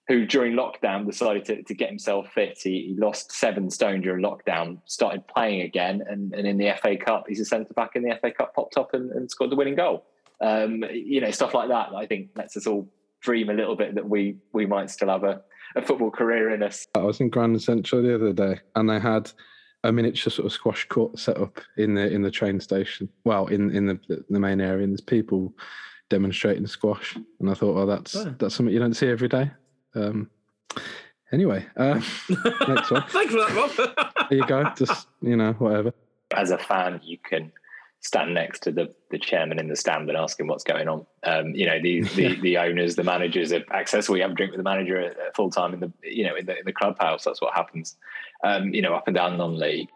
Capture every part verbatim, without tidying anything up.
who during lockdown decided to, to get himself fit. He, he lost seven stone during lockdown, started playing again, and, and in the F A Cup, he's a centre back in the F A Cup, popped up and, and scored the winning goal. Um, you know, stuff like that, I think lets us all dream a little bit that we we might still have a, a football career in us. I was in Grand Central the other day, and they had a miniature sort of squash court set up in the in the train station. Well, in in the the main area, and there's people demonstrating squash, and I thought, well, that's oh. that's something you don't see every day. Um, anyway, uh, next one. Thanks for that, Rob. There you go. Just, you know, whatever. As a fan, you can stand next to the, the chairman in the stand and ask him what's going on. Um, you know, the, the the owners, the managers are accessible. You have a drink with the manager at, at full time in the you know in the in the clubhouse. That's what happens. Um, you know, up and down non-league.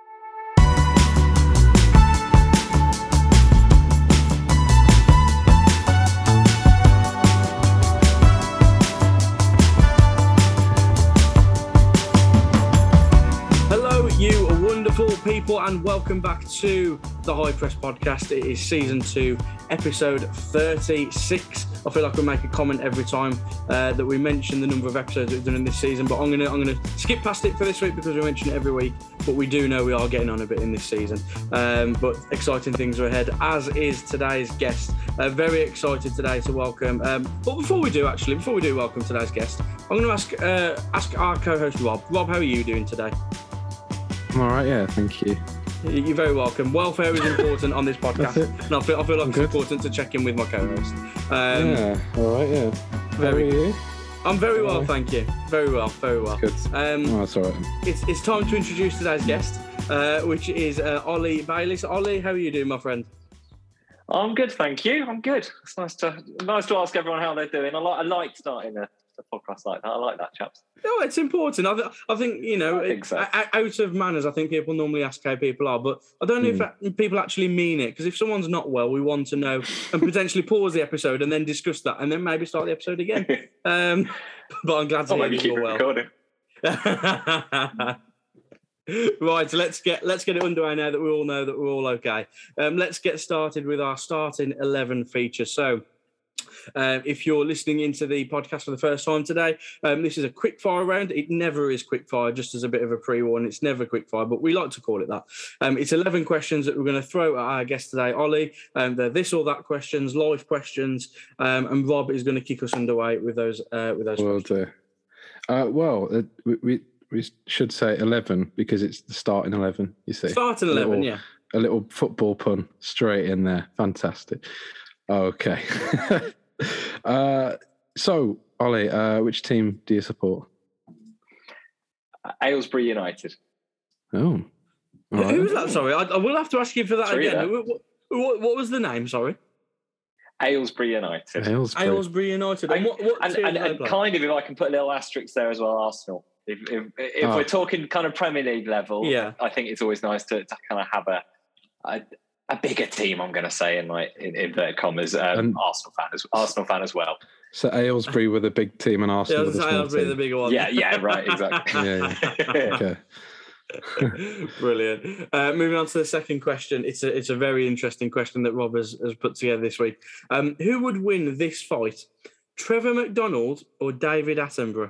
You wonderful people, and welcome back to the High Press Podcast. It is season two, episode thirty-six. I feel like we make a comment every time uh, that we mention the number of episodes we've done in this season, but I'm gonna I'm gonna skip past it for this week because we mention it every week. But we do know we are getting on a bit in this season. Um, but exciting things are ahead, as is today's guest. Uh, very excited today to welcome. Um, but before we do, actually, before we do welcome today's guest, I'm going to ask uh, ask our co-host Rob. Rob, how are you doing today? I'm all right, yeah, thank you. You're very welcome. Welfare is important on this podcast, and I feel, I feel like I'm it's good. important to check in with my co-host. Um, yeah, all right, yeah. Very How are you? I'm very well, thank you. Very well, very well. That's good. Um, oh, that's all right. It's, it's time to introduce today's guest, uh, which is uh, Ollie Bailey. So, Ollie, how are you doing, my friend? I'm good, thank you. I'm good. It's nice to nice to ask everyone how they're doing. I like I like starting a, a podcast like that. I like that, chaps. No, it's important. I, th- I think, you know, I think so. it, out of manners, I think people normally ask how people are, but I don't know mm. if that, people actually mean it, because if someone's not well, we want to know and potentially pause the episode and then discuss that and then maybe start the episode again. Um, but I'm glad to oh, hear you're well. Recording. Right, so let's get let's get it underway now that we all know that we're all okay. Um, let's get started with our starting eleven feature. So, Uh, if you're listening into the podcast for the first time today, um, this is a quick fire round. It never is quick fire, just as a bit of a pre-warning. It's never quick fire, but we like to call it that. Um, it's eleven questions that we're going to throw at our guest today, Ollie. Um, they're this or that questions, live questions, um, and Rob is going to kick us underway with those. Uh, with those. Well, questions. Uh, well, uh, we, we we should say eleven because it's the starting eleven. You see, starting eleven, little, yeah. A little football pun straight in there. Fantastic. Okay. uh, so, Ollie, uh, which team do you support? Aylesbury United. Oh. Right. Who was that? Sorry, I, I will have to ask you for that Sorry, again. yeah. What, what, what was the name? Sorry. Aylesbury United. Aylesbury, Aylesbury United. And, what, what and, and, and kind of, if I can put a little asterisk there as well, Arsenal. If, if, if oh. we're talking kind of Premier League level, yeah. I think it's always nice to, to kind of have a, a a bigger team. I'm going to say in like in inverted commas, um, and, Arsenal fan as Arsenal fan as well. So Aylesbury were the big team, and Arsenal yeah, were the small Aylesbury team. the bigger one. Yeah, yeah, right, exactly. yeah, yeah. Okay. Brilliant. Uh, moving on to the second question. It's a it's a very interesting question that Rob has, has put together this week. Um, who would win this fight, Trevor McDonald or David Attenborough?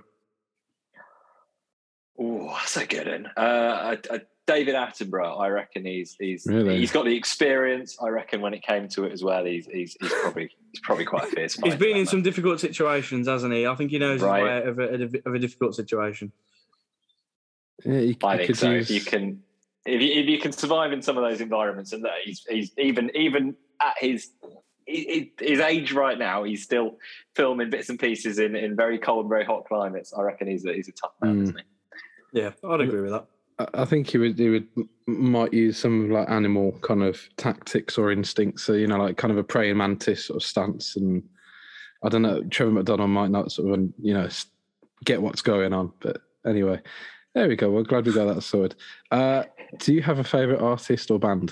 Oh, that's a good one. Uh, a, a David Attenborough, I reckon he's he's really? he's got the experience. I reckon when it came to it as well, he's he's, he's probably he's probably quite a fierce fighter. He's been in man. some difficult situations, hasn't he? I think he knows right. his way out of a, of a difficult situation. Yeah, you, I you think so. Use... If you can, if you, if you can survive in some of those environments, and that he's he's even even at his his age right now, he's still filming bits and pieces in, in very cold, very hot climates. I reckon he's a, he's a tough man, mm. isn't he? Yeah, I'd agree with that. I think he would he would might use some like animal kind of tactics or instincts, so you know, like kind of a praying mantis sort of stance. And I don't know, Trevor McDonald might not sort of you know get what's going on, but anyway, there we go. We're glad we got that sorted. Uh, do you have a favourite artist or band?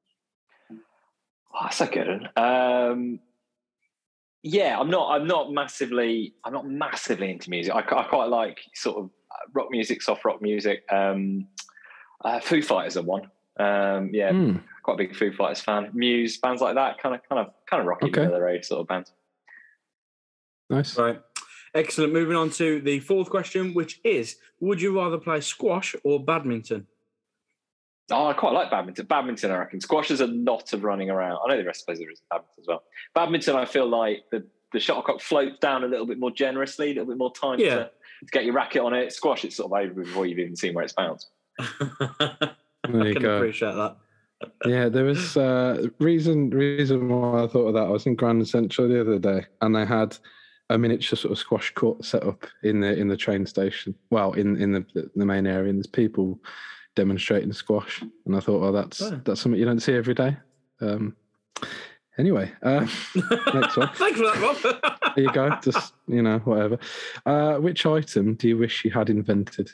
Oh, that's a good one. Um, yeah, I'm not. I'm not massively. I'm not massively into music. I, I quite like sort of rock music, soft rock music. Um, uh, Foo Fighters are one. Um, yeah, mm. quite a big Foo Fighters fan. Muse, bands like that, kind of, kind of, kind of rocky, okay. middle of the road sort of bands. Nice. Right. Excellent. Moving on to the fourth question, which is, would you rather play squash or badminton? Oh, I quite like badminton. Badminton, I reckon. Squash is a lot of running around. I know the rest of there is badminton as well. Badminton, I feel like the, the shuttlecock floats down a little bit more generously, a little bit more time Yeah. to, to get your racket on it. Squash, it's sort of over before you've even seen where it's bounced. I There you can go. appreciate that. Yeah, there was uh, reason reason why I thought of that. I was in Grand Central the other day, and they had a miniature sort of squash court set up in the in the train station. Well, in in the the main area, and there's people demonstrating squash, and I thought, oh, that's Oh. that's something you don't see every day. Um, anyway, uh, next one. Thanks for that, Rob. There you go. Just you know, whatever. Uh, which item do you wish you had invented?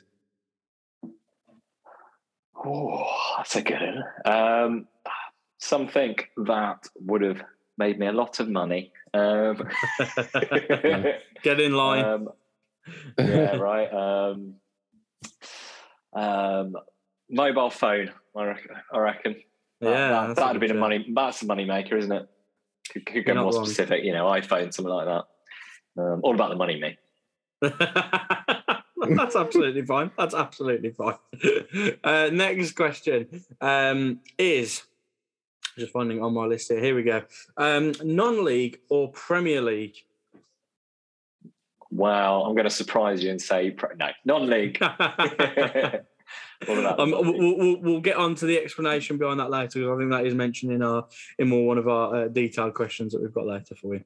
Oh, that's a good one. Um, something that would have made me a lot of money. Um, Get in line. um, yeah, right. Um, um, mobile phone, I reckon. I reckon. yeah, that, that's that, that'd have good been a shout. money. That's a money maker, isn't it? Could, could You're go not more wrong. specific. You know, iPhone, something like that. Um, all about the money, me. That's absolutely fine. That's absolutely fine. Uh, next question um, is just finding on my list here. Here we go. Um, non-league or Premier League? Wow, I'm going to surprise you and say pre- no, non-league. All about the um, non-league. we'll, we'll, we'll get on to the explanation behind that later, because I think that is mentioned in our in more one of our uh, detailed questions that we've got later for you.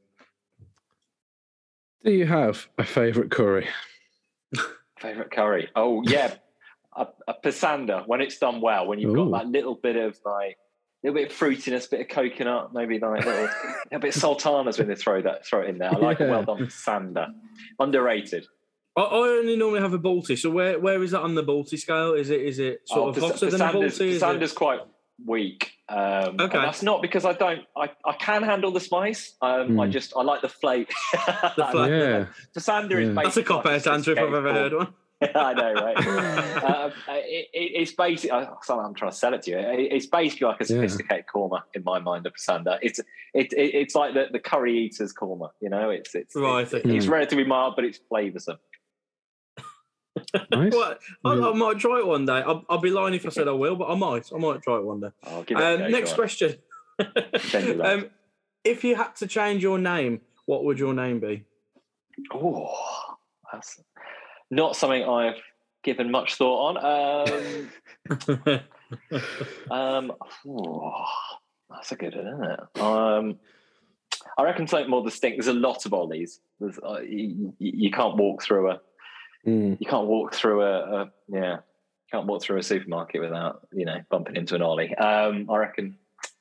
Do you have a favourite curry? Favorite curry? Oh yeah, a, a pasanda when it's done well. When you've Ooh. got that little bit of like, little bit of fruitiness, bit of coconut, maybe like a, little, a bit of sultanas when they throw that throw it in there. I like Yeah. a well done pasanda. Underrated. I, I only normally have a Balti, so where where is that on the Balti scale? Is it is it sort Oh, of pas- hotter than a pasanda's, Balti? Is it- pasanda's quite weak. Um, and Okay. that's not because I don't. I, I can handle the spice. Um, I Mm. just I like the flavour. The fla- Yeah. Pasanda Yeah. is basically That's a cop like out answer if I've ever heard one. I know, right? uh, it, it, it's basically. I'm trying to sell it to you. It, it's basically like a Yeah. sophisticated korma in my mind. A pasanda. It's it, it it's like the, the curry eaters korma. You know, it's it's Right, It's, okay. it's relatively mild, but it's flavoursome. Nice. Well, I, I might try it one day. I'll, I'll be lying if I said I will, but I might. I might try it one day. I'll give it a Um, go, next go on. question. Change your life. um, if you had to change your name, what would your name be? Oh, that's not something I've given much thought on. Um, um, oh, that's a good one, isn't it? Um, I reckon something more distinct. There's a lot of ollies. There's, uh, you, you can't walk through a. Mm. You can't walk through a, a yeah. Can't walk through a supermarket without you know bumping into an ollie. Um, I reckon.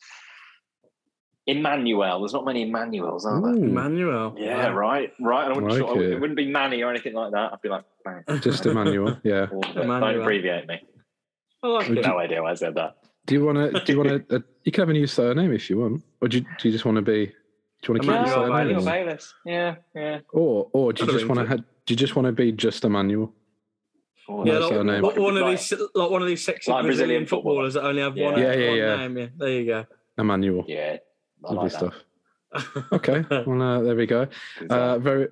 Emmanuel. There's not many Emmanuels, are there? Ooh. Emmanuel. Yeah, right, right. I wouldn't. Like sure, it. it wouldn't be Manny or anything like that. I'd be like, bang. Just Emmanuel. Yeah. Or, uh, Emmanuel. Don't abbreviate me. I like it. No idea why I said that. Do you want to? Do you want to? Uh, you can have a new surname if you want, or do you, do you just want to be? Do you want to keep Emmanuel your surname, Bayless. or, Bayless. Yeah, yeah. or or do you I'd just have want to? been Ha- do you just want to be just Emmanuel? Oh, Yeah, No like, surname. one- one of Like- these, like one of these sexy Like Brazilian, Brazilian footballers that only have one, Yeah. Yeah, yeah, one yeah. name. Yeah, there you go. Emmanuel. Yeah, I Lovely like that. stuff. Okay. Well, uh, there we go. Good Uh, stuff. very.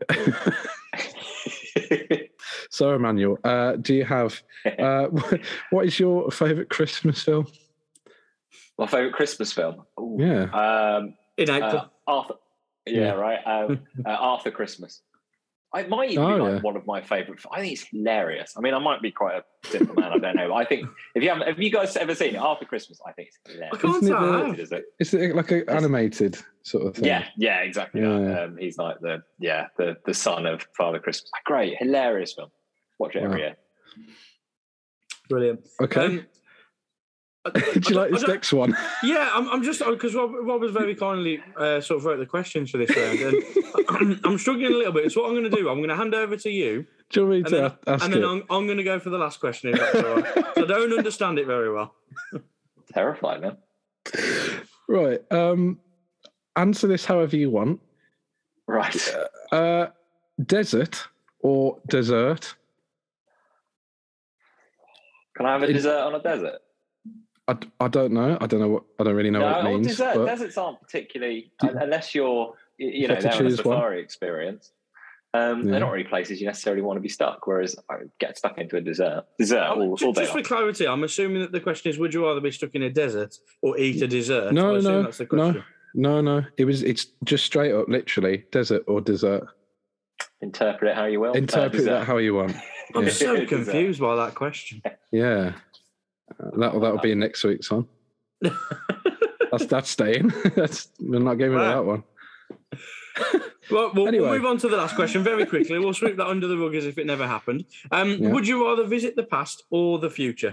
So, Emmanuel, uh, do you have? Uh, what is your favourite Christmas film? My favourite Christmas film. Ooh. Yeah. Um, In April. uh, Arthur. Yeah, Yeah. right. Um, uh, Arthur Christmas. It might even Oh, be like yeah. one of my favourite. I think it's hilarious. I mean, I might be quite a simple man. I don't know. I think if you haven't, have you guys ever seen it? Arthur Christmas? I think it's I hilarious. can't Isn't say it I the- have. Is it? Is it like an animated sort of thing? Yeah, yeah, exactly. Yeah. that. Um, he's like the yeah the the son of Father Christmas. Great, hilarious film. Watch it every Wow. year. Brilliant. Okay. Um, I- do I you don't- like I this don't- next one? Yeah, I'm, I'm just because Rob, Rob has very kindly uh, sort of wrote the questions for this round, and I'm, I'm struggling a little bit. So what I'm going to do, I'm going to hand over to you, Do you want me and to then, a- ask and then it? I'm, I'm going to go for the last question. If that's all right. So I don't understand it very well. Terrified, man. Right. Um, answer this however you want. Right. Uh, desert or dessert? Can I have a It- dessert on a desert? I, I don't know. I don't know what. I don't really know No, what it well, means. dessert, but deserts aren't particularly Do- unless you're you, you you know have to they're on a choose one. safari experience. Um, Yeah. They're not really places you necessarily want to be stuck. Whereas I get stuck into a desert, desert Oh, all, ju- all day just for long. clarity, I'm assuming that the question is: would you rather be stuck in a desert or eat a dessert? I No, assume no, that's the question. no, no, no. It was. It's just straight up, literally, desert or dessert. Interpret it how you will. Interpret uh, that how you want. I'm Yeah. so Dessert. confused by that question. Yeah, uh, that'll that'll be next week's one. That's that's staying. That's we're not getting rid of Wow. that one. Well, we'll, Anyway. we'll move on to the last question very quickly. We'll sweep that under the rug as if it never happened. Um, Yeah. Would you rather visit the past or the future?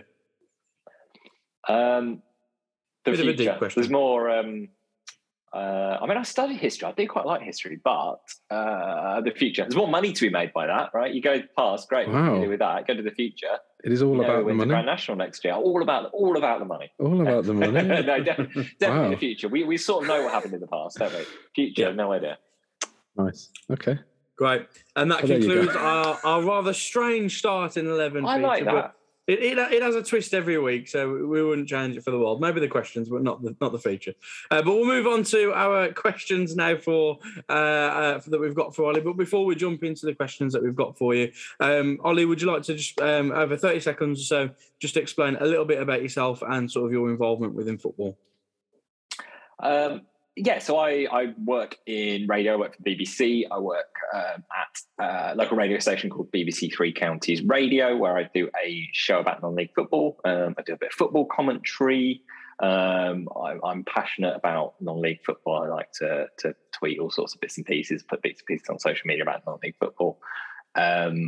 Um, the Bit of a deep future. question. There's more. Um, uh, I mean, I study history. I do quite like history, but uh, the future. There's more money to be made by that, right? You go past, great. What can Wow. you do with that? Go to the future. It is all You know, about who the wins the money. Grand National next year. All about, all about the money. All about the money. no, definitely, definitely Wow. the future. We we sort of know what happened in the past, don't we? Future, Yeah. no idea. Nice. Okay. Great. And that Oh, there you go. concludes our, our rather strange start in eleven I feature. like but that. It, it, it has a twist every week, so we wouldn't change it for the world. Maybe the questions, but not the not the feature. Uh, but we'll move on to our questions now for, uh, uh, for that we've got for Ollie. But before we jump into the questions that we've got for you, um, Ollie, would you like to just um, over thirty seconds or so just explain a little bit about yourself and sort of your involvement within football? Um, yeah, so I, I work in radio. I work for the B B C. I work um, at a local radio station called B B C Three Counties Radio, where I do a show about non-league football. Um, I do a bit of football commentary. Um, I, I'm passionate about non-league football. I like to to tweet all sorts of bits and pieces, put bits and pieces on social media about non-league football. Um,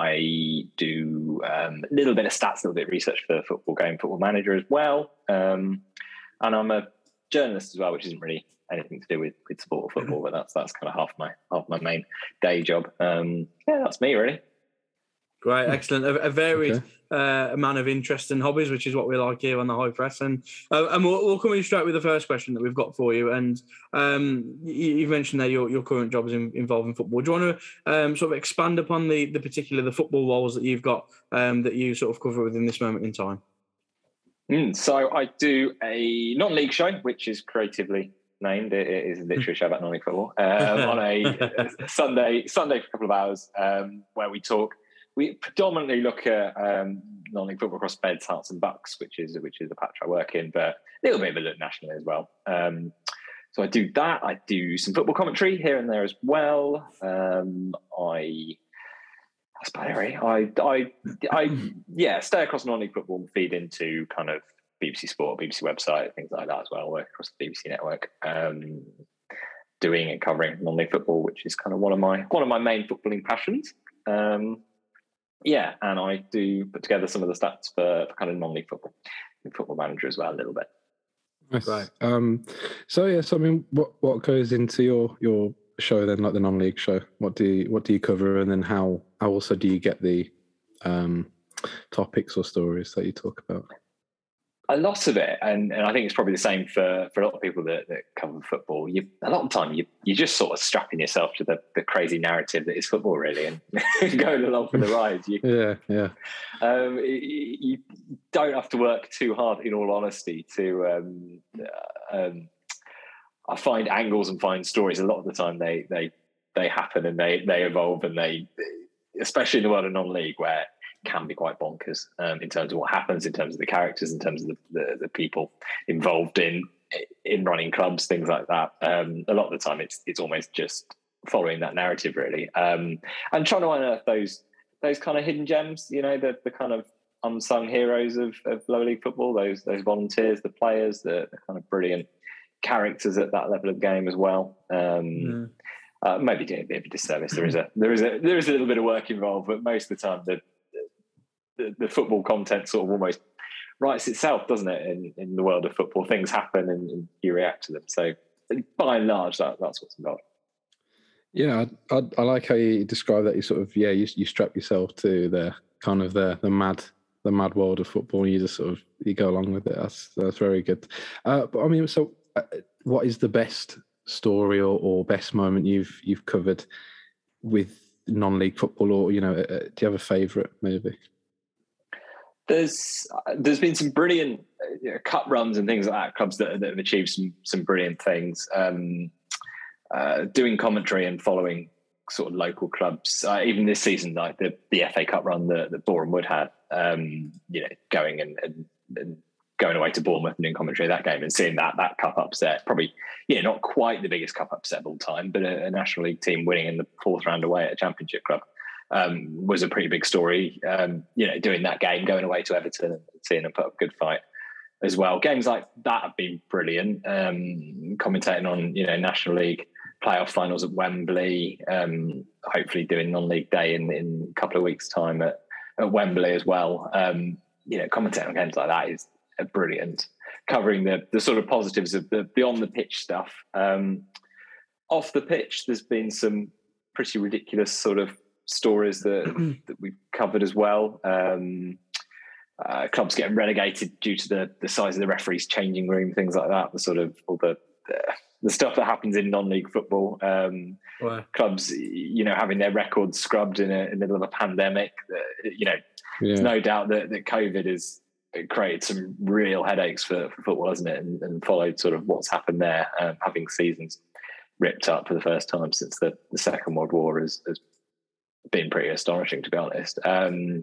I do um, a little bit of stats, a little bit of research for Football Game, Football Manager as well. Um, and I'm a journalist as well, which isn't really anything to do with, with sport or football, but that's that's kind of half my half my main day job. Um, yeah, that's me really. Great, excellent. A, a varied Okay. uh, amount of interest and hobbies, which is what we like here on the High Press. And uh, and we'll, we'll come in straight with the first question that we've got for you. And um, you, you mentioned that your, your current job is in, involved in football. Do you want to um, sort of expand upon the the particular the football roles that you've got um, that you sort of cover within this moment in time? Mm, so I do a non-league show, which is creatively named. It, it is literally a show about non-league football um, on a, a Sunday Sunday for a couple of hours, um, where we talk. We predominantly look at um, non-league football across Beds, Hearts, and Bucks, which is which is the patch I work in, but a little bit of a look nationally as well. Um, so I do that. I do some football commentary here and there as well. Um, I. That's about it, really. I, I, I, yeah, stay across non-league football and feed into kind of B B C Sport, B B C website, things like that as well. Work across the B B C network, um, doing and covering non-league football, which is kind of one of my one of my main footballing passions. Um, yeah, and I do put together some of the stats for, for kind of non-league football, Football Manager as well, a little bit. Nice. Right. Um, so yes, I mean, what what goes into your your show then, like the non-league show? What do you what do you cover, and then how how also do you get the um, topics or stories that you talk about? A lot of it, and, and I think it's probably the same for, for a lot of people that, that cover football. You a lot of the time you you just sort of strapping yourself to the, the crazy narrative that is football, really, and going along for the ride. You, Yeah, yeah, um, you, you don't have to work too hard, in all honesty, to um, uh, um, I find angles and find stories. A lot of the time they they they happen and they they evolve, and they, especially in the world of non-league, where can be quite bonkers um, in terms of what happens, in terms of the characters, in terms of the, the, the people involved in in running clubs, things like that. Um, a lot of the time, it's it's almost just following that narrative, really, um, and trying to unearth those those kind of hidden gems. You know, the the kind of unsung heroes of, of lower league football. Those those volunteers, the players, the, the kind of brilliant characters at that level of game as well. Um, Mm. uh, maybe doing a bit of a disservice. There is a there is a there is a little bit of work involved, but most of the time, the The, the football content sort of almost writes itself, doesn't it? In, in the world of football, things happen and, and you react to them. So, by and large, that, that's what's involved. yeah. I, I, I like how you describe that. You sort of yeah, you, you strap yourself to the kind of the the mad the mad world of football, and you just sort of you go along with it. That's that's very good. Uh, but I mean, so uh, what is the best story or, or best moment you've you've covered with non-league football, or you know, uh, do you have a favourite maybe? There's there's been some brilliant you know, cup runs and things like that. Clubs that, that have achieved some some brilliant things. Um, uh, doing commentary and following sort of local clubs, uh, even this season, like the, the F A Cup run that, that Boreham Wood had, um, you know, going and, and, and going away to Bournemouth and doing commentary of that game and seeing that that cup upset, probably, you know, not quite the biggest cup upset of all time, but a, a National League team winning in the fourth round away at a Championship club um, was a pretty big story. Um, you know, doing that game, going away to Everton and seeing them put up a good fight as well. Games like that have been brilliant. Um, commentating on, you know, National League playoff finals at Wembley, um, hopefully doing non-league day in, in a couple of weeks' time at, at Wembley as well. Um, you know, commentating on games like that is brilliant. Covering the the sort of positives of the beyond the pitch stuff. Um, off the pitch, there's been some pretty ridiculous sort of stories that that we've covered as well. Um, uh, clubs getting relegated due to the the size of the referee's changing room, things like that. The sort of all the the, the stuff that happens in non-league football. Um, wow. Clubs, you know, having their records scrubbed in, a, in the middle of a pandemic. Uh, you know, yeah. There's no doubt that that COVID is. It created some real headaches for, for football, hasn't it? And, and followed sort of what's happened there, um, having seasons ripped up for the first time since the, the Second World War has, has been pretty astonishing, to be honest. Um,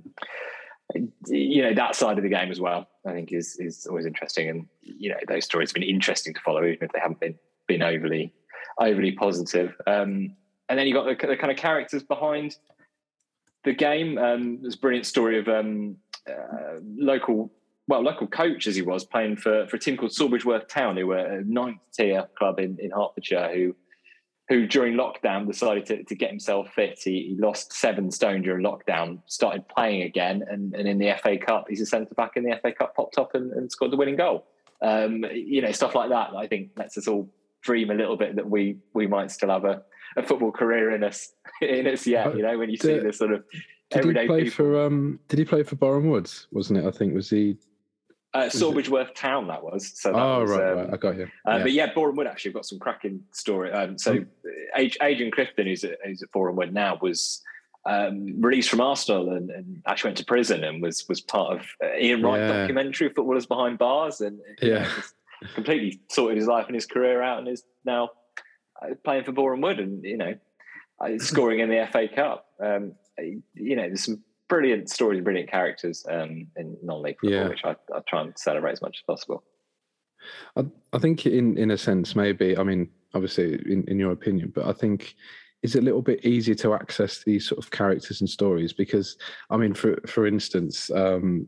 you know, that side of the game as well, I think is is always interesting. And, you know, those stories have been interesting to follow, even if they haven't been been overly overly positive. Um, and then you've got the, the kind of characters behind the game. Um, there's a brilliant story of um, uh, local, well, local coach as he was, playing for, for a team called Sawbridgeworth Town, who were a ninth tier club in, in Hertfordshire, who who during lockdown decided to, to get himself fit. He, he lost seven stone during lockdown, started playing again, and, and in the F A Cup, he's a centre-back in the F A Cup, popped up and, and scored the winning goal. Um, you know, stuff like that, I think lets us all dream a little bit that we we might still have a, a football career in us in us yet, you know, when you see this sort of did everyday he play people. For, um, did he play for Boreham Woods, wasn't it? I think, was he... Uh, Sawbridgeworth Town, that was. So that oh, was, right, um, right, I got you. Uh, yeah. But yeah, Boreham Wood actually got some cracking story. Um, so mm. Adrian Clifton, who's at, who's at Boreham Wood now, was um, released from Arsenal and, and actually went to prison and was was part of uh, Ian Wright yeah. documentary, Footballers Behind Bars, and yeah, know, completely sorted his life and his career out, and is now playing for Boreham Wood, and you know, scoring in the F A Cup. Um, you know, there's some brilliant stories, brilliant characters um, in non-league football, yeah. which I, I try and celebrate as much as possible. I, I think, in in a sense, maybe. I mean, obviously, in, in your opinion, but I think it's a little bit easier to access these sort of characters and stories because, I mean, for for instance, um,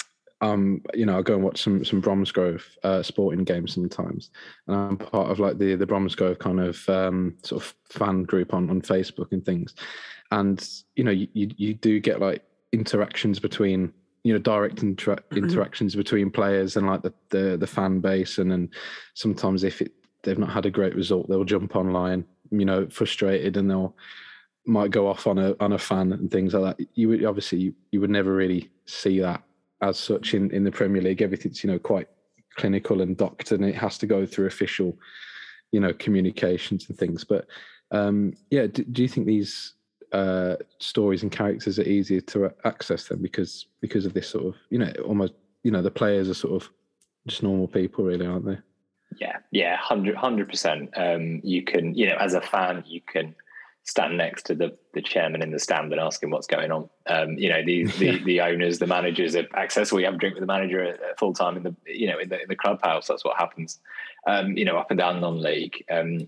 um, you know, I go and watch some some Bromsgrove uh, sporting games sometimes, and I'm part of like the the Bromsgrove kind of um, sort of fan group on, on Facebook and things, and you know, you you do get like interactions between, you know, direct inter- interactions between players and like the, the, the fan base. And then sometimes if it, they've not had a great result, they'll jump online, you know, frustrated, and they'll might go off on a, on a fan and things like that. You would obviously, you, you would never really see that as such in, in the Premier League. Everything's, you know, quite clinical and docked, and it has to go through official, you know, communications and things. But um, yeah, do, do you think these, Uh, stories and characters are easier to access them because because of this sort of, you know, almost, you know, the players are sort of just normal people, really, aren't they? Yeah, yeah, hundred hundred percent. Um, you can, you know, as a fan, you can stand next to the the chairman in the stand and ask him what's going on. Um, you know, the the, the owners, the managers have access. We have a drink with the manager at full time in the, you know, in the in the clubhouse. That's what happens. Um, you know, up and down non-league. Um,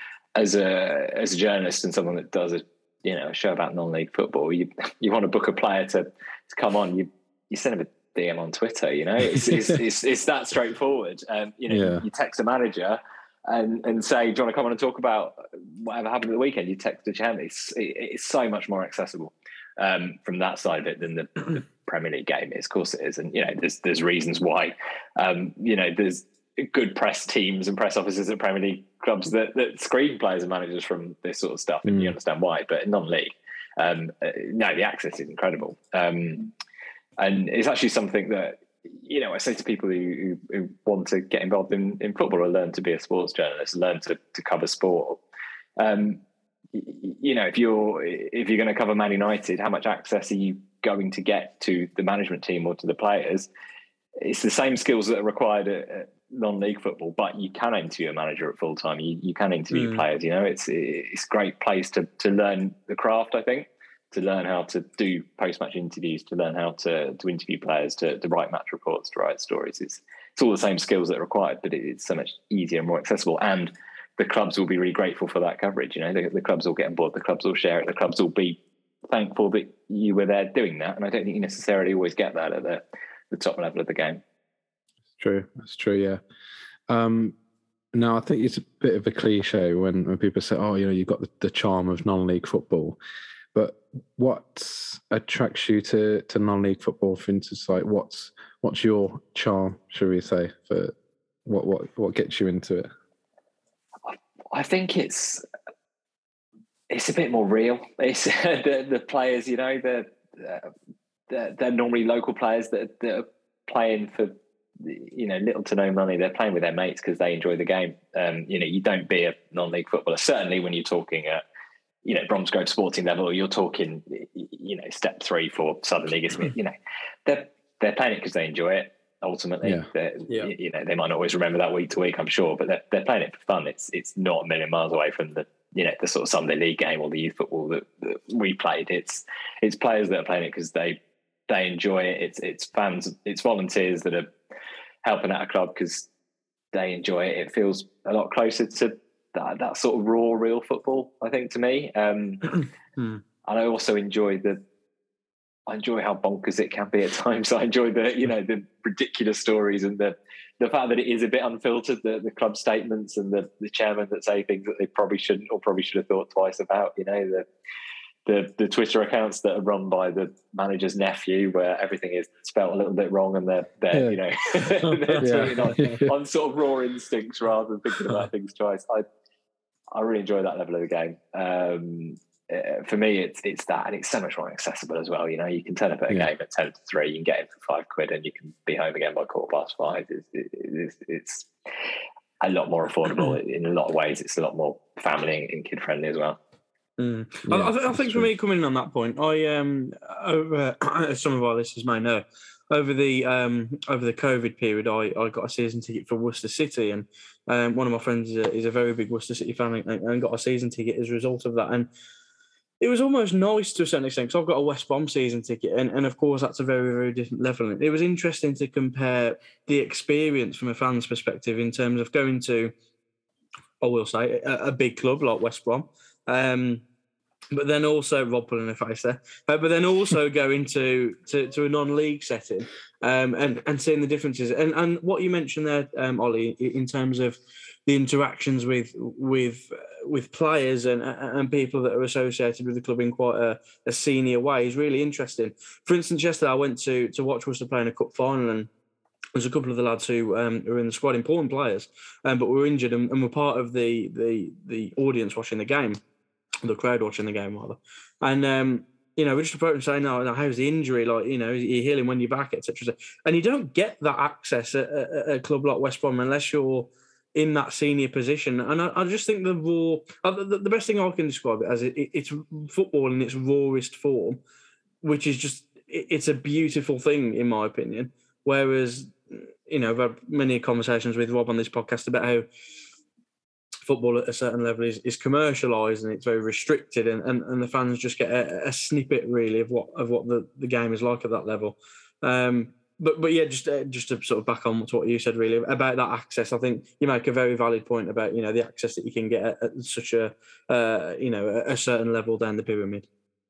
as a as a journalist and someone that does a you know, a show about non-league football, you you want to book a player to, to come on, you you send him a D M on Twitter, you know, it's it's, it's, it's that straightforward. Um, you know, yeah. you, you text a manager and, and say, do you want to come on and talk about whatever happened at the weekend? You text the chairman. It's, it, it's so much more accessible um, from that side of it than the, the Premier League game is. Of course it is. And, you know, there's, there's reasons why, um, you know, there's good press teams and press officers at Premier League clubs that, that screen players and managers from this sort of stuff, and mm. you understand why. But in non-league, um, uh, no, the access is incredible, um, and it's actually something that, you know, I say to people who, who, who want to get involved in, in football or learn to be a sports journalist, learn to, to cover sport. Um, you know, if you're if you're going to cover Man United, how much access are you going to get to the management team or to the players? It's the same skills that are required at, at non-league football, but you can interview a manager at full time. You, you can interview mm. players. You know, it's it's a great place to to learn the craft. I think to learn how to do post-match interviews, to learn how to to interview players, to to write match reports, to write stories. It's it's all the same skills that are required, but it's so much easier and more accessible. And the clubs will be really grateful for that coverage. You know, the, the clubs will get on board. The clubs will share it. The clubs will be thankful that you were there doing that. And I don't think you necessarily always get that at the the top level of the game. True, that's true. Yeah. Um, no, I think it's a bit of a cliche when, when people say, "Oh, you know, you've got the, the charm of non-league football." But what attracts you to, to non-league football? For instance, like what's what's your charm, shall we say? For what what what gets you into it? I think it's it's a bit more real. It's the the players, you know, the they're, they're normally local players that that are playing for, you know, little to no money. They're playing with their mates because they enjoy the game. Um, you know, you don't be a non-league footballer. Certainly when you're talking at, you know, Bromsgrove Sporting level, or you're talking, you know, step three for Southern League. You know, they're they're playing it because they enjoy it. Ultimately, yeah. Yeah. You know, they might not always remember that week to week, I'm sure, but they're they're playing it for fun. It's it's not a million miles away from the, you know, the sort of Sunday League game or the youth football that, that we played. It's it's players that are playing it because they they enjoy it. It's it's fans, it's volunteers that are helping out a club because they enjoy it. It feels a lot closer to that, that sort of raw, real football, I think, to me. Um, and I also enjoy the, I enjoy how bonkers it can be at times. I enjoy the, you know, the ridiculous stories and the the fact that it is a bit unfiltered, the, the club statements and the, the chairman that say things that they probably shouldn't or probably should have thought twice about, you know, the the the Twitter accounts that are run by the manager's nephew where everything is spelt a little bit wrong and they're, they're yeah. you know, they're yeah. on, on sort of raw instincts rather than thinking about things twice. I I really enjoy that level of the game. Um, uh, for me, it's it's that, and it's so much more accessible as well. You know, you can turn up at a yeah. game at ten to three, you can get in for five quid, and you can be home again by quarter past five. It's, it's, it's a lot more affordable in a lot of ways. It's a lot more family and kid friendly as well. Mm. Yeah, I, I, th- I think true. For me, coming in on that point, I um, over, as some of our listeners may know, over the um, over the COVID period, I, I got a season ticket for Worcester City, and um, one of my friends is a, is a very big Worcester City fan, and, and got a season ticket as a result of that. And it was almost nice to a certain extent because I've got a West Brom season ticket, and, and of course that's a very, very different level. And it was interesting to compare the experience from a fan's perspective in terms of going to, I will say, a, a big club like West Brom. Um, but then also Rob pulling a face there. Uh, but then also going to, to, to a non-league setting um, and and seeing the differences. And and what you mentioned there, um, Ollie, in terms of the interactions with with uh, with players and and people that are associated with the club in quite a, a senior way is really interesting. For instance, yesterday I went to to watch Worcester play in a cup final, and there's a couple of the lads who um, were in the squad, important players, um, but were injured and, and were part of the the the audience watching the game. The crowd watching the game, rather. And, um, you know, we just approach and say, no, no, how's the injury? Like, you know, you're healing when you're back, et cetera. And you don't get that access at, at, at a club like West Brom unless you're in that senior position. And I, I just think the raw, the, the best thing I can describe it as, it, it's football in its rawest form, which is just, it, it's a beautiful thing, in my opinion. Whereas, you know, I've had many conversations with Rob on this podcast about how football at a certain level is, is commercialised and it's very restricted, and, and, and the fans just get a, a snippet really of what of what the, the game is like at that level. Um, but but yeah, just uh, just to sort of back on to what you said really about that access, I think you make a very valid point about, you know, the access that you can get at, at such a uh, you know a, a certain level down the pyramid.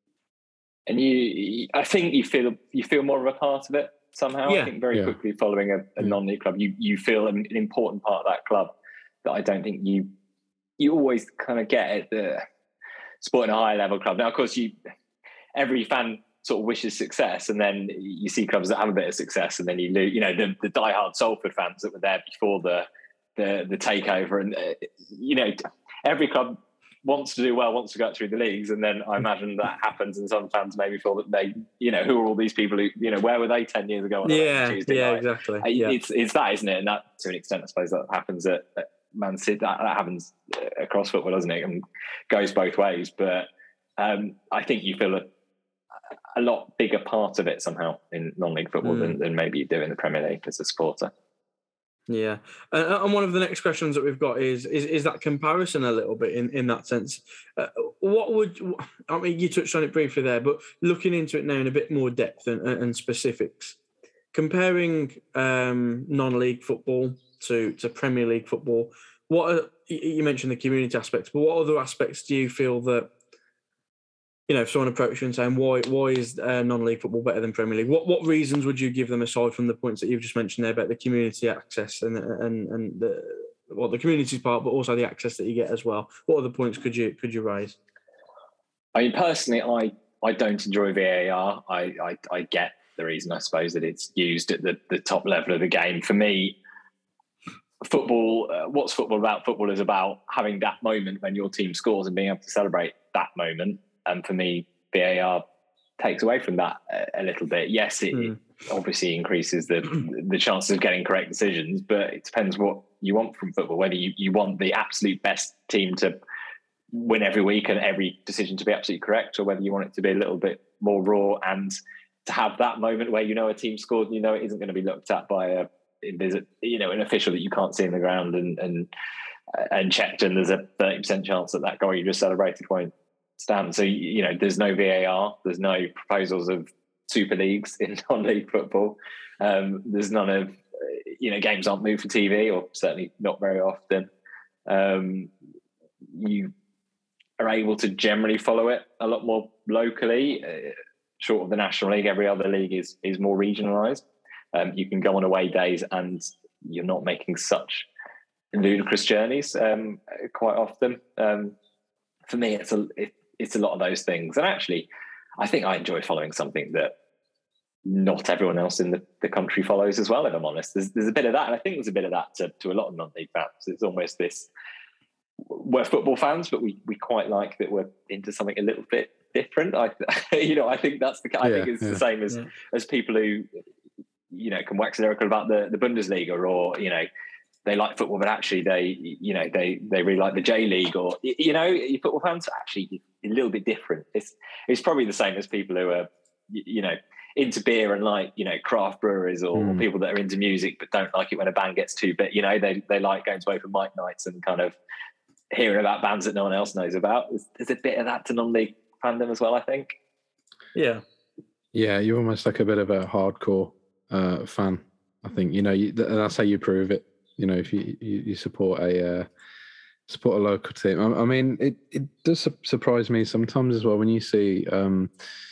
And you, I think you feel you feel more of a part of it somehow. Yeah. I think very yeah. quickly following a, a non-league club, you you feel an, an important part of that club that I don't think you. You always kind of get at the sport in a higher level club. Now, of course, you every fan sort of wishes success, and then you see clubs that have a bit of success, and then you lose. You know, the, the diehard Salford fans that were there before the the, the takeover, and uh, you know, every club wants to do well, wants to go through the leagues, and then I imagine that happens, and some fans maybe feel that they, you know, who are all these people who, you know, where were they ten years ago on yeah, a Tuesday yeah, night? exactly. Yeah. It's it's that, isn't it? And that, to an extent, I suppose that happens at, at Man City. That, that happens across football, doesn't it? And goes both ways. But um, I think you feel a, a lot bigger part of it somehow in non-league football mm. than, than maybe you do in the Premier League as a supporter. Yeah, uh, and one of the next questions that we've got is is, is that comparison a little bit in, in that sense. Uh, what would I mean? You touched on it briefly there, but looking into it now in a bit more depth and, and specifics, comparing um, non-league football to to Premier League football. What are, you mentioned the community aspects, but what other aspects do you feel that, you know, if someone approached you and saying, why why is uh, non-league football better than Premier League? What what reasons would you give them aside from the points that you've just mentioned there about the community access and and and the well the community's part, but also the access that you get as well? What other points could you could you raise? I mean, personally, I I don't enjoy V A R. I I, I get the reason, I suppose, that it's used at the, the top level of the game. For me, football, uh, what's football about? Football is about having that moment when your team scores and being able to celebrate that moment. And for me, V A R takes away from that a, a little bit. Yes, it, mm. it obviously increases the the chances of getting correct decisions, but it depends what you want from football. Whether you, you want the absolute best team to win every week and every decision to be absolutely correct, or whether you want it to be a little bit more raw and to have that moment where you know a team scored and you know it isn't going to be looked at by a there's a, you know an official that you can't see in the ground and and and checked, and there's a thirty percent chance that that goal you just celebrated won't stand. So, you know, there's no V A R, there's no proposals of super leagues in non-league football. Um, there's none of, you know, games aren't moved for T V, or certainly not very often. Um, you are able to generally follow it a lot more locally. Uh, short of the National League, every other league is is more regionalised. Um, you can go on away days and you're not making such ludicrous journeys um, quite often. Um, for me, it's a it, it's a lot of those things. And actually, I think I enjoy following something that not everyone else in the, the country follows as well, if I'm honest. There's, there's a bit of that, and I think there's a bit of that to, to a lot of non-league fans. It's almost this, we're football fans, but we we quite like that we're into something a little bit different. I, you know, I think that's the, I yeah, think it's yeah. the same as, yeah. as people who, you know, can wax lyrical about the, the Bundesliga, or, you know, they like football, but actually they, you know, they, they really like the J League, or, you know, football fans are actually a little bit different. It's, it's probably the same as people who are, you know, into beer and like, you know, craft breweries, or, mm. or people that are into music but don't like it when a band gets too big. You know, they they like going to open mic nights and kind of hearing about bands that no one else knows about. There's, there's a bit of that to non-league fandom as well, I think. Yeah. Yeah, you're almost like a bit of a hardcore uh, fan, I think. You know, you, that's how you prove it. You know, if you, you, you support a uh, support a local team. I, I mean, it, it does su- surprise me sometimes as well when you see, um,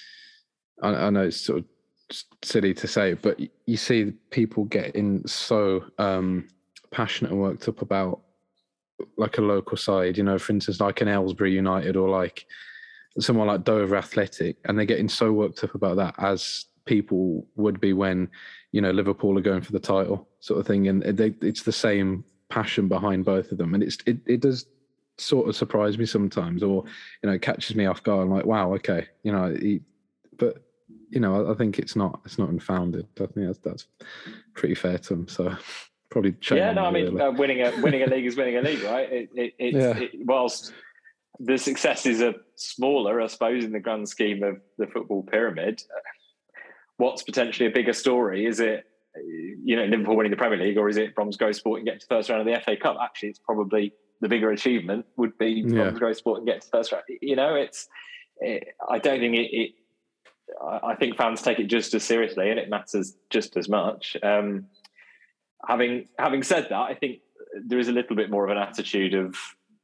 I, I know it's sort of silly to say, but you see people getting so um, passionate and worked up about like a local side, you know, for instance, like an Aylesbury United, or like someone like Dover Athletic, and they're getting so worked up about that as people would be when, you know, Liverpool are going for the title sort of thing. And they, it's the same passion behind both of them. And it's it, it does sort of surprise me sometimes, or, you know, it catches me off guard. I'm like, wow, okay, you know, he, but, you know, I, I think it's not, it's not unfounded. I think that's, that's pretty fair to them. So probably yeah, no, I mean, uh, winning a winning a league is winning a league, right? It, it, it's, yeah. it, whilst the successes are smaller, I suppose, in the grand scheme of the football pyramid, what's potentially a bigger story? Is it, you know, Liverpool winning the Premier League, or is it Bromsgrove Sporting getting to the first round of the F A Cup? Actually, it's probably the bigger achievement would be yeah. Bromsgrove Sporting getting to the first round. You know, it's. It, I don't think it, it. I think fans take it just as seriously, and it matters just as much. Um, having having said that, I think there is a little bit more of an attitude of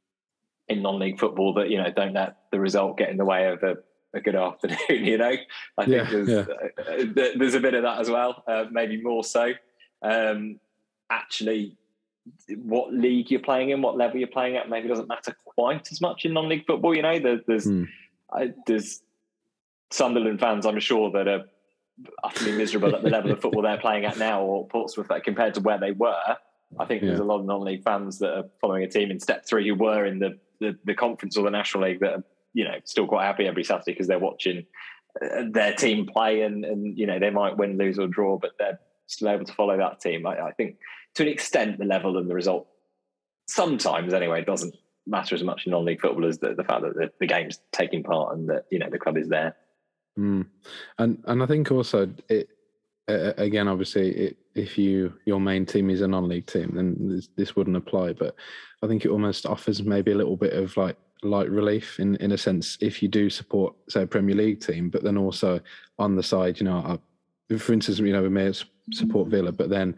in non-league football that, you know, don't let the result get in the way of a, a good afternoon. You know, I think yeah, there's yeah. Uh, there's a bit of that as well, uh, maybe more so. Um, actually, what league you're playing in, what level you're playing at, maybe doesn't matter quite as much in non-league football. You know, there, there's mm. uh, there's Sunderland fans, I'm sure, that are utterly miserable at the level of football they're playing at now, or Portsmouth, compared to where they were. I think yeah. there's a lot of non-league fans that are following a team in Step Three who were in the, the, the Conference or the National League that are, you know, still quite happy every Saturday because they're watching their team play, and, and, you know, they might win, lose or draw, but they're still able to follow that team. I, I think to an extent the level and the result sometimes anyway doesn't matter as much in non-league football as the, the fact that the, the game's taking part and that, you know, the club is there. Mm. And and I think also it uh, again, obviously it, if you your main team is a non-league team, then this, this wouldn't apply. But I think it almost offers maybe a little bit of like light relief in, in a sense if you do support, say, a Premier League team, but then also on the side, you know, I, for instance, you know, we may support Villa, but then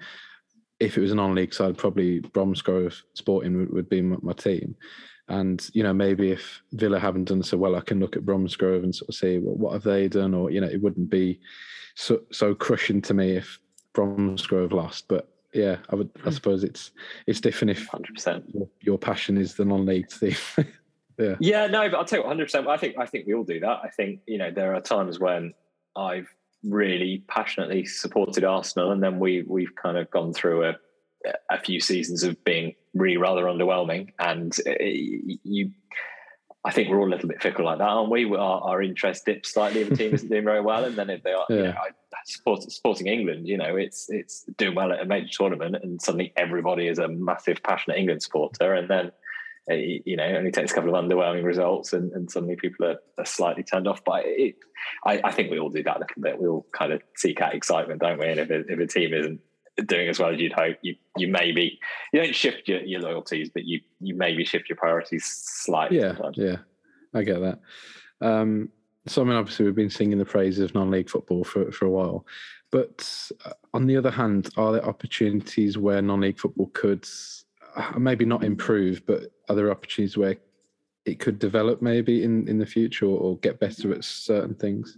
if it was a non-league side, probably Bromsgrove Sporting would, would be my, my team. And, you know, maybe if Villa haven't done so well, I can look at Bromsgrove and sort of say, well, what have they done? Or, you know, it wouldn't be so, so crushing to me if Bromsgrove lost. But yeah, I would, I suppose it's it's different if one hundred percent your, your passion is the non-league team. yeah. Yeah, no, but I'll tell you what, one hundred percent. I think, I think we all do that. I think, you know, there are times when I've really passionately supported Arsenal, and then we, we've kind of gone through a, a few seasons of being really rather underwhelming, and you I think we're all a little bit fickle like that, aren't we? Our, our interest dips slightly if the team isn't doing very well, and then if they are, yeah. you know, I, support, supporting England, you know, it's it's doing well at a major tournament, and suddenly everybody is a massive, passionate England supporter, and then uh, you know, it only takes a couple of underwhelming results, and, and suddenly people are, are slightly turned off by it. I, I think we all do that a little bit. We all kind of seek out excitement, don't we? And if a, if a team isn't doing as well as you'd hope, you you maybe you don't shift your, your loyalties, but you you maybe shift your priorities slightly. Yeah, sometimes. yeah, I get that. Um, so I mean, obviously we've been singing the praises of non-league football for for a while, but on the other hand, are there opportunities where non-league football could uh, maybe not improve, but are there opportunities where it could develop maybe in in the future, or, or get better at certain things?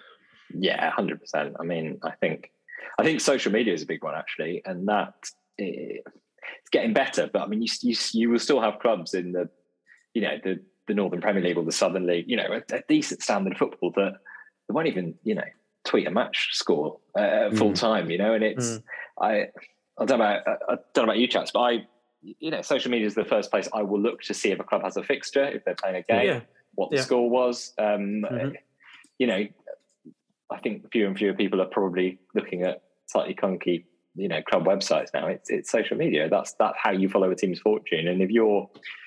Yeah, one hundred percent. I mean, I think. I think social media is a big one, actually, and that it's getting better. But I mean, you, you you will still have clubs in the, you know, the, the Northern Premier League or the Southern League, you know, a, a decent standard of football that they won't even, you know, tweet a match score uh, full time, mm. you know. And it's mm. I I don't know about I don't know about you, chaps, but I, you know, social media is the first place I will look to see if a club has a fixture, if they're playing a game, yeah. what the yeah. score was, um, mm-hmm. you know. I think fewer and fewer people are probably looking at slightly clunky, you know, club websites now. It's it's social media. That's that's how you follow a team's fortune. And if you're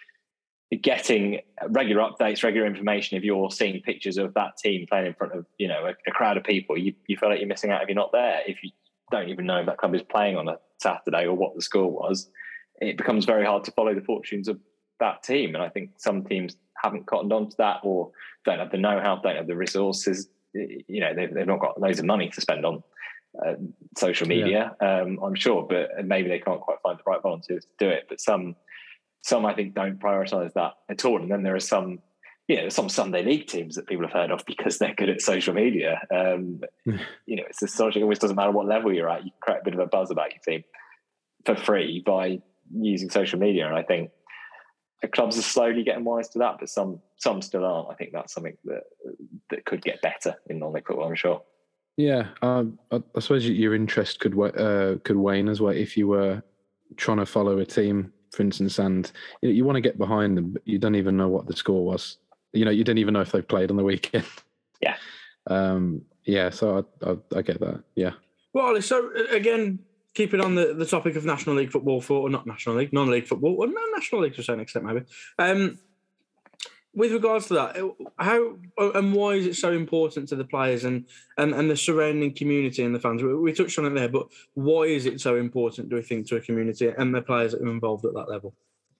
getting regular updates, regular information, if you're seeing pictures of that team playing in front of, you know, a, a crowd of people, you, you feel like you're missing out if you're not there. If you don't even know if that club is playing on a Saturday or what the score was, it becomes very hard to follow the fortunes of that team. And I think some teams haven't cottoned on to that, or don't have the know-how, don't have the resources. You know, they've, they've not got loads of money to spend on uh, social media, yeah. um, I'm sure, but maybe they can't quite find the right volunteers to do it. But some, some I think don't prioritise that at all. And then there are some, you know, some Sunday League teams that people have heard of because they're good at social media. Um, you know, it's astonishing. It always doesn't matter what level you're at. You create a bit of a buzz about your team for free by using social media. And I think the clubs are slowly getting wise to that, but some some still aren't. I think that's something that that could get better in non-league football, I'm sure. Yeah, um, I, I suppose your interest could uh, could wane as well if you were trying to follow a team, for instance, and you know, you want to get behind them, but you don't even know what the score was. You know, you didn't even know if they played on the weekend. Yeah. Um, yeah, so I, I, I get that, yeah. Well, so again, keeping on the, the topic of National League football for, or not National League, non-league football, or non-National League to a certain extent maybe. Um, with regards to that, how and why is it so important to the players and, and, and the surrounding community and the fans? We, we touched on it there, but why is it so important, do we think, to a community and the players that are involved at that level?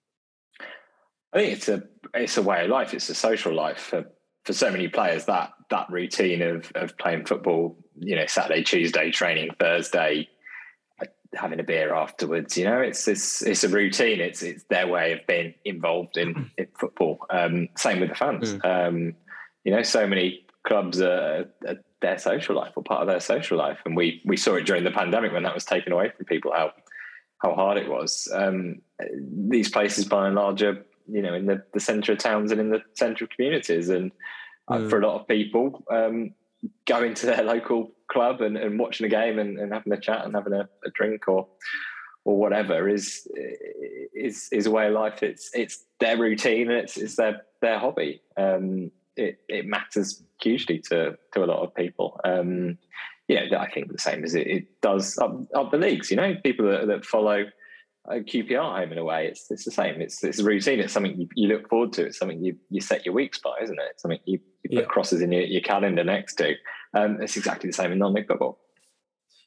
I think it's a it's a way of life. It's a social life for, for so many players. That that routine of of playing football, you know, Saturday, Tuesday, training Thursday, having a beer afterwards, you know, it's it's it's a routine. It's it's their way of being involved in, in football. Um, same with the fans. Mm. Um, you know, so many clubs are, are their social life or part of their social life, and we we saw it during the pandemic when that was taken away from people. How how hard it was. Um, these places, by and large, are, you know, in the, the centre of towns and in the centre of communities, and uh, mm. for a lot of people, um, going to their local club and, and watching a game and, and having a chat and having a, a drink or or whatever is is is a way of life. It's it's their routine and it's it's their their hobby. Um, it it matters hugely to to a lot of people. Um, yeah, I think the same as it, it does up, up the leagues. You know, people that, that follow uh, Q P R home and away. It's it's the same. It's it's a routine. It's something you, you look forward to. It's something you you set your weeks by, isn't it? It's something you, you put yeah. crosses in your, your calendar next to. Um, it's exactly the same in non-league football.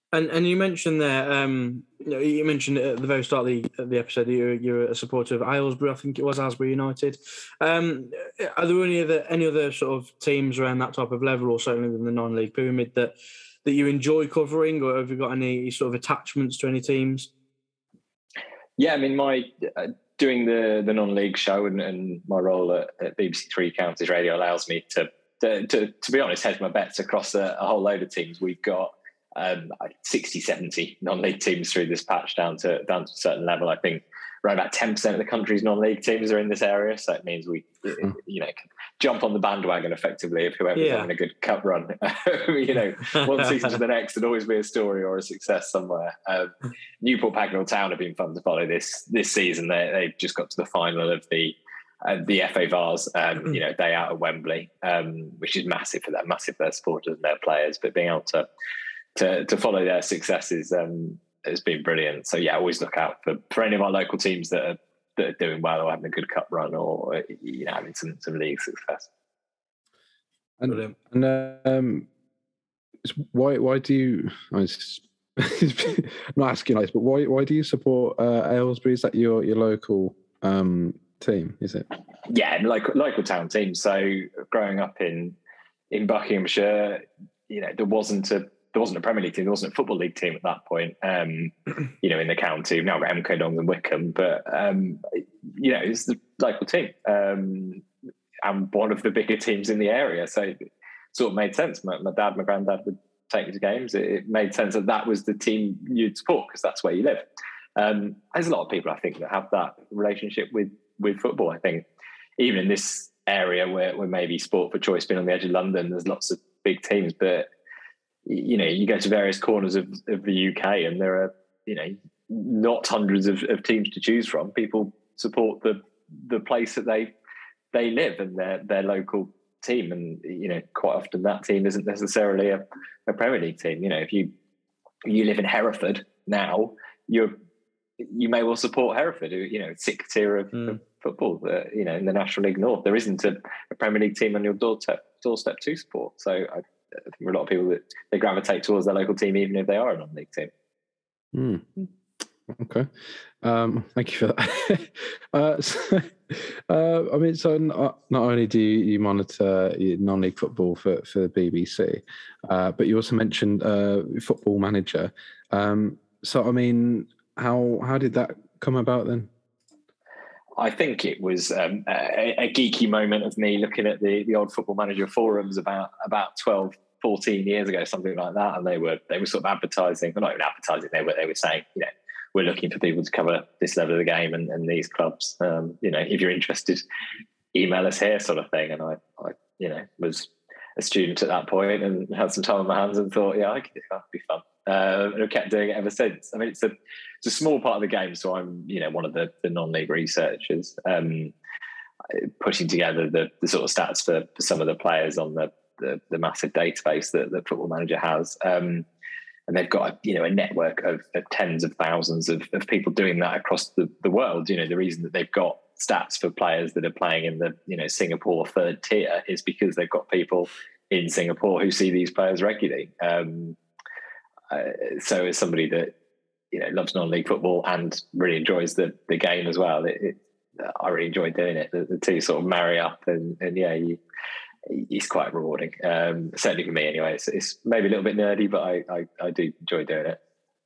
And and you mentioned there, um, you, know, you mentioned at the very start of the, of the episode that you're, you're a supporter of Aylesbury, I think it was Aylesbury United. Um, are there any other any other sort of teams around that type of level, or certainly within the non-league pyramid, that that you enjoy covering, or have you got any sort of attachments to any teams? Yeah, I mean, my uh, doing the the non-league show and, and my role at, at B B C Three Counties Radio allows me to to to, to be honest, hedge my bets across a, a whole load of teams. We've got um, sixty, seventy non-league teams through this patch down to down to a certain level. I think around about ten percent of the country's non-league teams are in this area, so it means we, mm. you know, jump on the bandwagon effectively of whoever's yeah. having a good cup run. You know, one season to the next, there'll always be a story or a success somewhere. Um, Newport Pagnell Town have been fun to follow this this season. They they've just got to the final of the uh, the F A Vars, um, you know, day out at Wembley, um, which is massive for them, massive for their supporters and their players. But being able to to to follow their successes um, has been brilliant. So yeah, always look out for, for any of our local teams that are that are doing well or having a good cup run, or you know, having some, some league success. And, and um, why why do you? I was, I'm not asking like this, but why why do you support uh, Aylesbury? Is that your your local um, team? Is it? Yeah, local local town team. So growing up in in Buckinghamshire, you know, there wasn't a there wasn't a Premier League team, there wasn't a Football League team at that point. Um, you know, in the county, we've now got M K Dons and Wickham, but um, you know, it's the local team um, and one of the bigger teams in the area. So it sort of made sense. My, my dad, my granddad would take me to games. It, it made sense that that was the team you'd support because that's where you live. Um, there's a lot of people, I think, that have that relationship with with football. I think even in this area where, where maybe sport for choice been on the edge of London, there's lots of big teams, but you know, you go to various corners of, of the U K and there are, you know, not hundreds of, of teams to choose from. People support the the place that they they live and their their local team. And, you know, quite often that team isn't necessarily a, a Premier League team. You know, if you you live in Hereford now, you're you may well support Hereford, who, you know, sixth tier of, mm. of football, uh, you know, in the National League North. There isn't a, a Premier League team on your doorstep, doorstep to support. So I I think there are a lot of people that they gravitate towards their local team, even if they are a non-league team. Mm. Okay, um, thank you for that. uh, so, uh, I mean, so not, not only do you, you monitor non-league football for, for the B B C, uh, but you also mentioned uh, Football Manager. Um, so, I mean, how how did that come about then? I think it was um, a, a geeky moment of me looking at the, the old Football Manager forums about about twelve, fourteen years ago, something like that, and they were they were sort of advertising, well, not even advertising, they were they were saying, you know, we're looking for people to cover this level of the game and, and these clubs. Um, you know, if you're interested, email us here, sort of thing. And I, I, you know, was a student at that point and had some time on my hands and thought, yeah, I could do that. That'd be fun. Uh, and I've kept doing it ever since. I mean, it's a it's a small part of the game, so I'm, you know, one of the, the non-league researchers, um, putting together the, the sort of stats for, for some of the players on the the, the massive database that the Football Manager has. Um, and they've got a, you know, a network of, of tens of thousands of, of people doing that across the, the world. You know, the reason that they've got stats for players that are playing in the, you know, Singapore third tier is because they've got people in Singapore who see these players regularly. Um, uh, so as somebody that, you know, loves non-league football and really enjoys the, the game as well, it, it, I really enjoy doing it. The, the two sort of marry up and, and yeah, you, it's quite rewarding. Um, certainly for me anyway. It's, it's maybe a little bit nerdy, but I, I, I do enjoy doing it.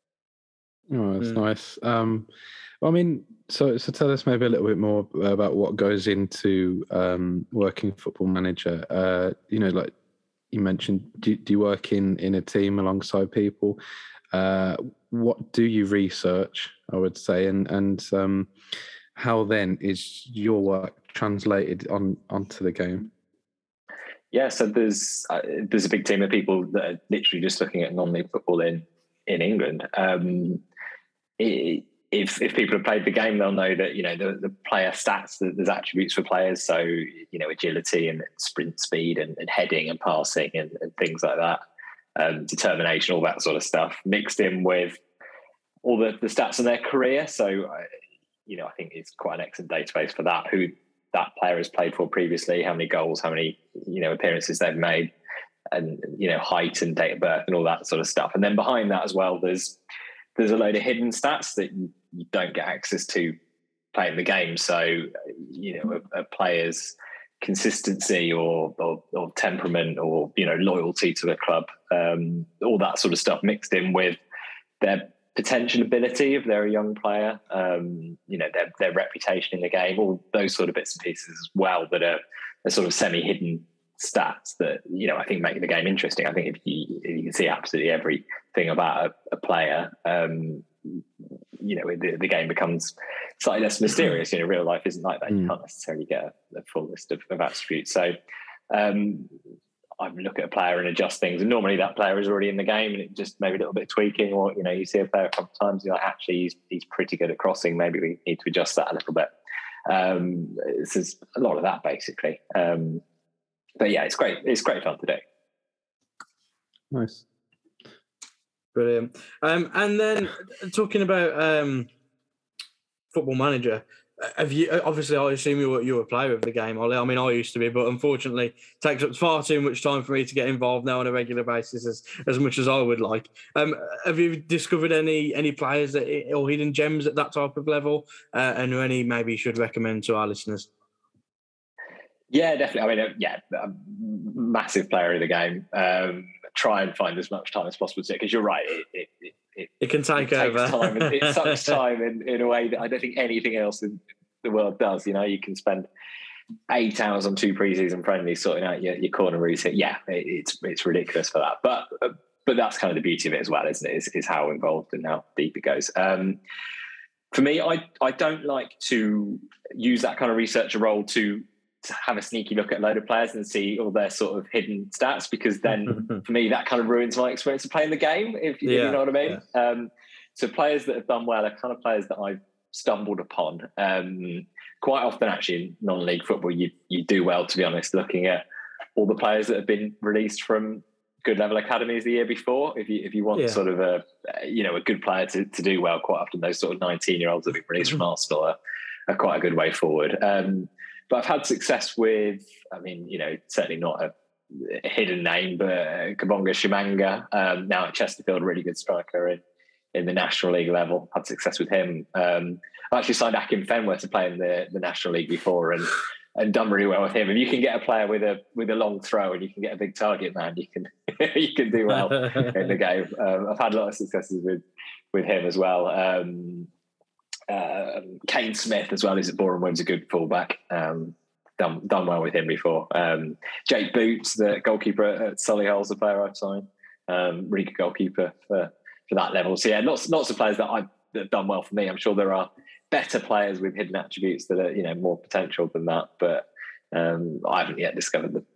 Oh, that's mm. nice. Um, well, I mean, so so tell us maybe a little bit more about what goes into um, working Football Manager. Uh, you know, like you mentioned, do, do you work in, in a team alongside people? Uh, what do you research, I would say, and and um, how then is your work translated on onto the game? Yeah, so there's uh, there's a big team of people that are literally just looking at non-league football in in England. Um, it, if if people have played the game, they'll know that, you know, the, the player stats, there's attributes for players, so, you know, agility and sprint speed and, and heading and passing and, and things like that, um, determination, all that sort of stuff, mixed in with all the, the stats in their career. So, uh, you know, I think it's quite an excellent database for that. Who that player has played for previously, how many goals, how many, you know, appearances they've made, and you know height and date of birth and all that sort of stuff. And then behind that as well, there's there's a load of hidden stats that you, you don't get access to playing the game. So you know a, a player's consistency or, or or temperament or you know loyalty to the club, um, all that sort of stuff mixed in with their potential ability if they're a young player, um, you know their their reputation in the game, all those sort of bits and pieces as well that are, are sort of semi-hidden stats that you know I think make the game interesting. I think if you if you can see absolutely everything about a, a player, um, you know the, the game becomes slightly less mysterious. You know, real life isn't like that. You can't necessarily get a, a full list of, of attributes. So um, I look at a player and adjust things, and normally that player is already in the game, and it just maybe a little bit of tweaking, or you know you see a player a couple of times, you're like, actually he's he's pretty good at crossing. Maybe we need to adjust that a little bit. Um, this is a lot of that basically. Um, But yeah, it's great. It's great fun to do. Nice. Brilliant. Um, and then talking about um, Football Manager, have you? Obviously, I assume you were you were a player of the game, Ollie. I mean, I used to be, but unfortunately, it takes up far too much time for me to get involved now on a regular basis, as as much as I would like. Um, have you discovered any any players that or hidden gems at that type of level, uh, and any maybe you should recommend to our listeners? Yeah, definitely. I mean, uh, yeah, a massive player of the game. Um, try and find as much time as possible to it, because you're right. It it, it, it, it can take it over. Takes time. And it sucks time in, in a way that I don't think anything else in the world does. You know, you can spend eight hours on two preseason friendlies sorting out your, your corner routine. Yeah, it, it's it's ridiculous for that. But uh, but that's kind of the beauty of it as well, isn't it? Is, is how involved and how deep it goes. Um, for me, I I don't like to use that kind of researcher role to. to have a sneaky look at a load of players and see all their sort of hidden stats, because then for me that kind of ruins my experience of playing the game, if, yeah, if you know what I mean. Yeah. Um, so players that have done well are kind of players that I've stumbled upon. Um, quite often actually in non-league football you you do well, to be honest, looking at all the players that have been released from good level academies the year before. If you if you want yeah. sort of a you know a good player to, to do well, quite often those sort of nineteen year olds that have been released from Arsenal are, are quite a good way forward. Um, But I've had success with, I mean, you know, certainly not a, a hidden name, but uh, Kabonga Shimanga, um, now at Chesterfield, really good striker in, in the National League level. Had success with him. Um, I actually signed Akim Fenwa to play in the, the National League before, and and done really well with him. If you can get a player with a with a long throw and you can get a big target man, you can you can do well in the game. Um, I've had a lot of successes with with him as well. Um, Uh, Kane Smith as well, who's at Boreham Wood's a good fullback. Um, done done well with him before. Um, Jake Boots, the goalkeeper at Solihull's the player I've signed. Um, really good goalkeeper for, for that level. So yeah, lots lots of players that I've that have done well for me. I'm sure there are better players with hidden attributes that are you know more potential than that, but um, I haven't yet discovered them.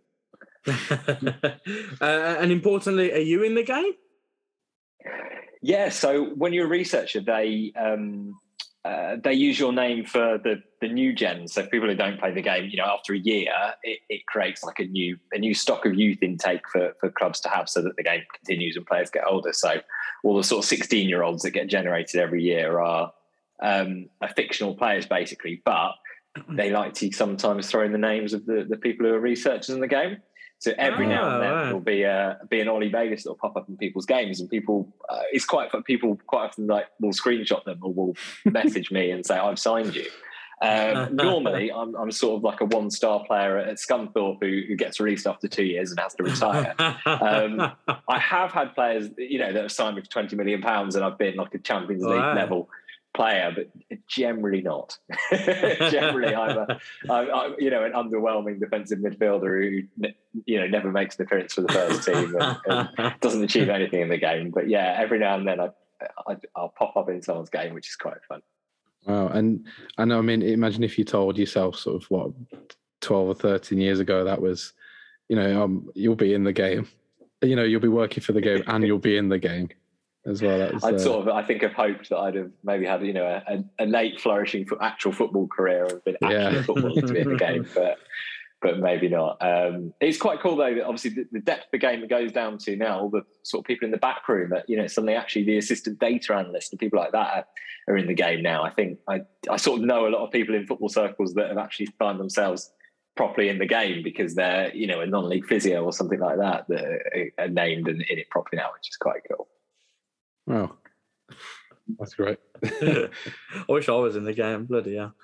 uh, and importantly, are you in the game? Yeah. So when you're a researcher, they. Um, Uh, they use your name for the, the new gen. So people who don't play the game, you know, after a year, it, it creates like a new a new stock of youth intake for, for clubs to have, so that the game continues and players get older. So all the sort of sixteen year olds that get generated every year are um, are fictional players basically, but they like to sometimes throw in the names of the, the people who are researchers in the game. So every oh, now and then right. there'll be a be an Ollie Vegas that'll pop up in people's games, and people uh, it's quite fun. People quite often like will screenshot them or will message me and say I've signed you. Um, normally, I'm I'm sort of like a one star player at Scunthorpe who, who gets released after two years and has to retire. um, I have had players you know that have signed me for twenty million pounds, and I've been like a Champions League wow. level player, but generally not. generally, I'm, a, I'm, I'm, you know, an underwhelming defensive midfielder who, you know, never makes an appearance for the first team and, and doesn't achieve anything in the game. But yeah, every now and then I, I, I'll pop up in someone's game, which is quite fun. Wow, and and I mean, imagine if you told yourself, sort of what, twelve or thirteen years ago, that was, you know, um, you'll be in the game. You know, you'll be working for the game and you'll be in the game as well. That was, I'd uh, sort of, I think, have hoped that I'd have maybe had, you know, a, a late flourishing actual football career and been actually Yeah. footballing to be in the game, but but maybe not. Um, it's quite cool though that obviously the, the depth of the game that goes down to now, all the sort of people in the back room that, you know, suddenly actually the assistant data analyst and people like that are, are in the game now. I think I, I sort of know a lot of people in football circles that have actually found themselves properly in the game because they're, you know, a non-league physio or something like that that are, are named and in it properly now, which is quite cool. Wow. That's great. I wish I was in the game. Bloody hell.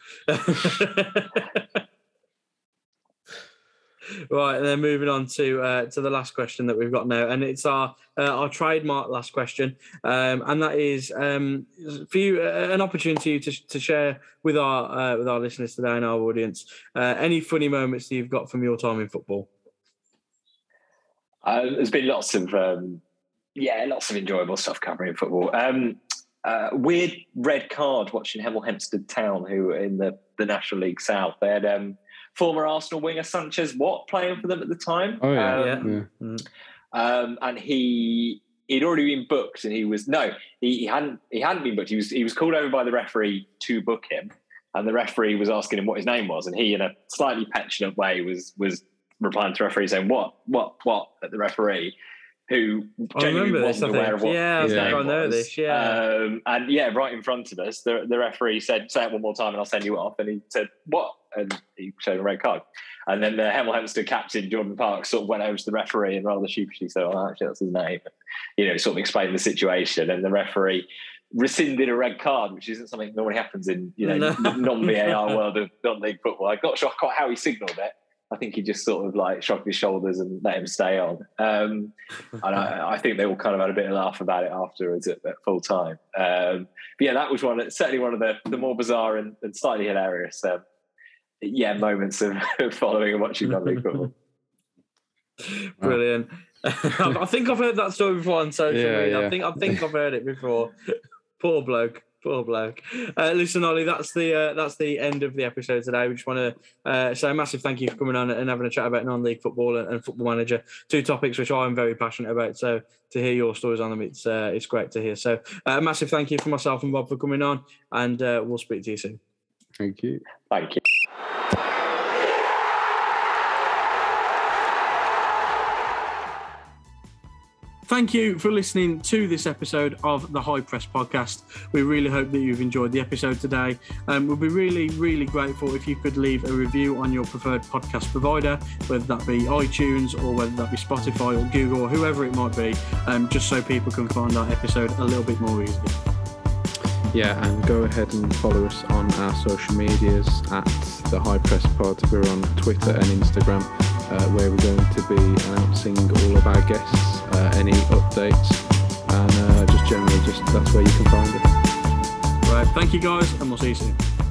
Right, and then moving on to uh, to the last question that we've got now, and it's our uh, our trademark last question, um, and that is um, for you uh, an opportunity to to share with our uh, with our listeners today and our audience uh, any funny moments that you've got from your time in football. Uh, there's been lots of um, yeah, lots of enjoyable stuff covering football. Um, uh, weird red card watching Hemel Hempstead Town, who were in the the National League South. They had um, former Arsenal winger Sanchez Watt playing for them at the time. Oh yeah, um, yeah. Mm. Um, and he he'd already been booked, and he was no, he, he hadn't he hadn't been booked. He was he was called over by the referee to book him, and the referee was asking him what his name was, and he, in a slightly petulant way, was was replying to the referee saying what what what at the referee, who genuinely wasn't this, aware of what yeah, his I name I know was. This, yeah. Um, and yeah, right in front of us, the the referee said, "Say it one more time, and I'll send you off." And he said, "What?" And he showed a red card. And then the Hemel Hempstead captain, Jordan Parks, sort of went over to the referee and rather sheepishly said, "Oh, actually, that's his name." You know, sort of explained the situation. And the referee rescinded a red card, which isn't something that normally happens in, you know, No. non-V A R world of non-league football. I'm not sure quite how he signalled it. I think he just sort of like shrugged his shoulders and let him stay on. Um, and I, I think they all kind of had a bit of laugh about it afterwards at, at full time. Um, but yeah, that was one, certainly one of the, the more bizarre and, and slightly hilarious um, yeah, moments of following and watching non-league football. Brilliant. I think I've heard that story before on social Yeah, media. yeah. I think I think I've heard it before. Poor bloke. Poor bloke. Uh, listen, Ollie, that's the uh, that's the end of the episode today. We just want to uh, say a massive thank you for coming on and having a chat about non-league football and, and Football Manager, two topics which I'm very passionate about. So to hear your stories on them, it's uh, it's great to hear. So uh, a massive thank you for myself and Bob for coming on, and uh, we'll speak to you soon. Thank you. Thank you. Thank you for listening to this episode of the High Press Podcast. We really hope that you've enjoyed the episode today. Um, we'd be really, really grateful if you could leave a review on your preferred podcast provider, whether that be iTunes or whether that be Spotify or Google or whoever it might be, um, just so people can find our episode a little bit more easily. Yeah, and go ahead and follow us on our social medias at the High Press Pod. We're on Twitter and Instagram, uh, where we're going to be announcing all of our guests, uh, any updates, and uh, just generally, just that's where you can find it. Right, thank you guys, and we'll see you soon.